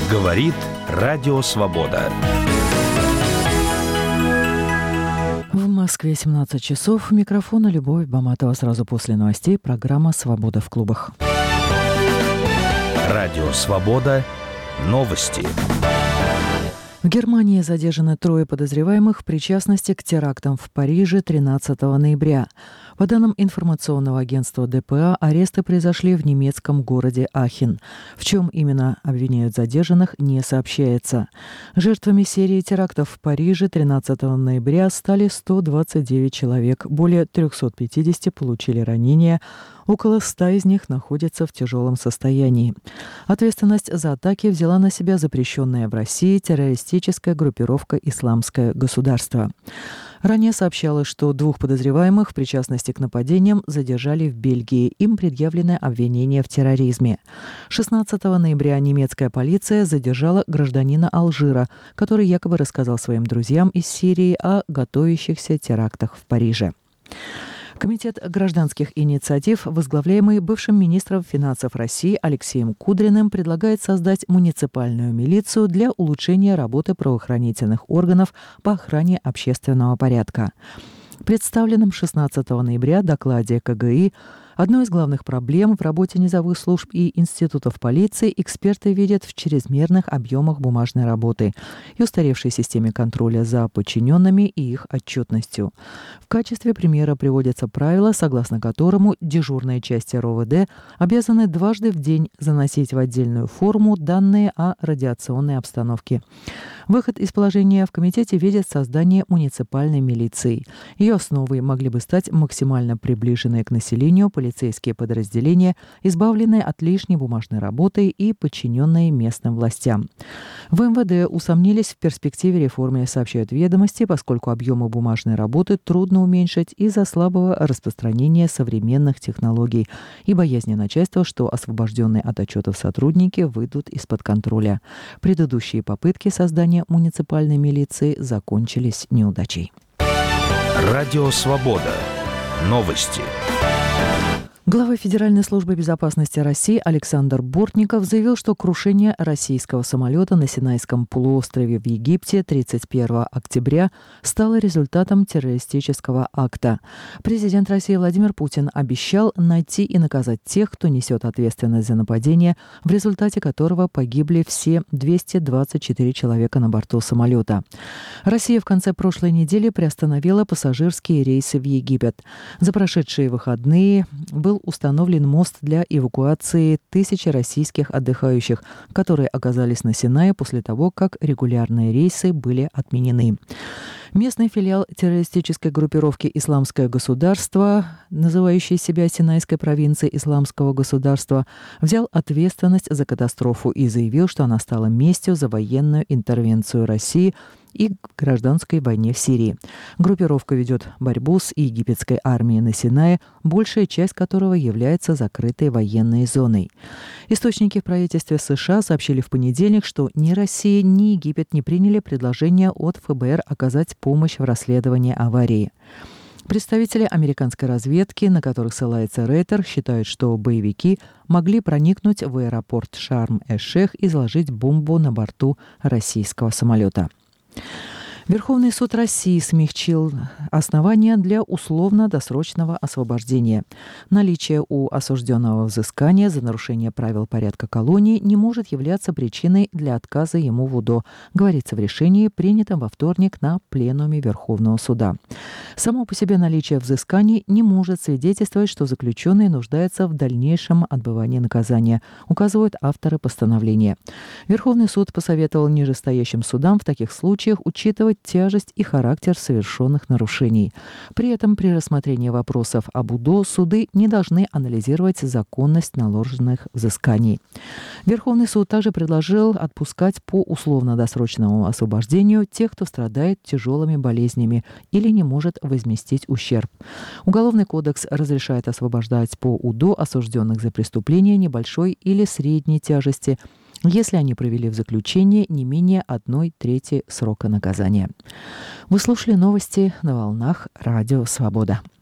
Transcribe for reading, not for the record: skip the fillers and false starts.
Говорит Радио Свобода. В Москве 17 часов. У микрофона Любовь Баматова. Сразу после новостей программа «Свобода в клубах». Радио Свобода. Новости. В Германии задержаны 3 подозреваемых в причастности к терактам в Париже 13 ноября. По данным информационного агентства ДПА, аресты произошли в немецком городе Ахен. В чем именно обвиняют задержанных, не сообщается. Жертвами серии терактов в Париже 13 ноября стали 129 человек. Более 350 получили ранения. Около 100 из них находятся в тяжелом состоянии. Ответственность за атаки взяла на себя запрещенная в России террористическая группировка «Исламское государство». Ранее сообщалось, что 2 подозреваемых в причастности к нападениям задержали в Бельгии. Им предъявлено обвинение в терроризме. 16 ноября немецкая полиция задержала гражданина Алжира, который якобы рассказал своим друзьям из Сирии о готовящихся терактах в Париже. Комитет гражданских инициатив, возглавляемый бывшим министром финансов России Алексеем Кудриным, предлагает создать муниципальную милицию для улучшения работы правоохранительных органов по охране общественного порядка. В представленном 16 ноября докладе КГИ одной из главных проблем в работе низовых служб и институтов полиции эксперты видят в чрезмерных объемах бумажной работы и устаревшей системе контроля за подчиненными и их отчетностью. В качестве примера приводятся правила, согласно которому дежурные части РОВД обязаны дважды в день заносить в отдельную форму данные о радиационной обстановке. Выход из положения в комитете видит создание муниципальной милиции. Ее основой могли бы стать максимально приближенные к населению полицейские подразделения, избавленные от лишней бумажной работы и подчиненные местным властям. В МВД усомнились в перспективе реформы, сообщают «Ведомости», поскольку объемы бумажной работы трудно уменьшить из-за слабого распространения современных технологий и боязни начальства, что освобожденные от отчетов сотрудники выйдут из-под контроля. Предыдущие попытки создания муниципальной милиции закончились неудачей. Радио Свобода. Новости. Глава Федеральной службы безопасности России Александр Бортников заявил, что крушение российского самолета на Синайском полуострове в Египте 31 октября стало результатом террористического акта. Президент России Владимир Путин обещал найти и наказать тех, кто несет ответственность за нападение, в результате которого погибли все 224 человека на борту самолета. Россия в конце прошлой недели приостановила пассажирские рейсы в Египет. За прошедшие выходные был установлен мост для эвакуации тысячи российских отдыхающих, которые оказались на Синае после того, как регулярные рейсы были отменены. Местный филиал террористической группировки «Исламское государство», называющий себя Синайской провинцией Исламского государства, взял ответственность за катастрофу и заявил, что она стала местью за военную интервенцию России и гражданской войне в Сирии. Группировка ведет борьбу с египетской армией на Синае, большая часть которого является закрытой военной зоной. Источники в правительстве США сообщили в понедельник, что ни Россия, ни Египет не приняли предложение от ФБР оказать помощь в расследовании аварии. Представители американской разведки, на которых ссылается Рейтер, считают, что боевики могли проникнуть в аэропорт Шарм-эш-Шейх и заложить бомбу на борту российского самолета. Верховный суд России смягчил основания для условно-досрочного освобождения. Наличие у осужденного взыскания за нарушение правил порядка колонии не может являться причиной для отказа ему в УДО, говорится в решении, принятом во вторник на пленуме Верховного суда. Само по себе наличие взысканий не может свидетельствовать, что заключенный нуждается в дальнейшем отбывании наказания, указывают авторы постановления. Верховный суд посоветовал нижестоящим судам в таких случаях учитывать тяжесть и характер совершенных нарушений. При этом при рассмотрении вопросов об УДО суды не должны анализировать законность наложенных взысканий. Верховный суд также предложил отпускать по условно-досрочному освобождению тех, кто страдает тяжелыми болезнями или не может возместить ущерб. Уголовный кодекс разрешает освобождать по УДО осужденных за преступления небольшой или средней тяжести, если они провели в заключении не менее 1/3 срока наказания. Вы слушали новости на волнах Радио Свобода.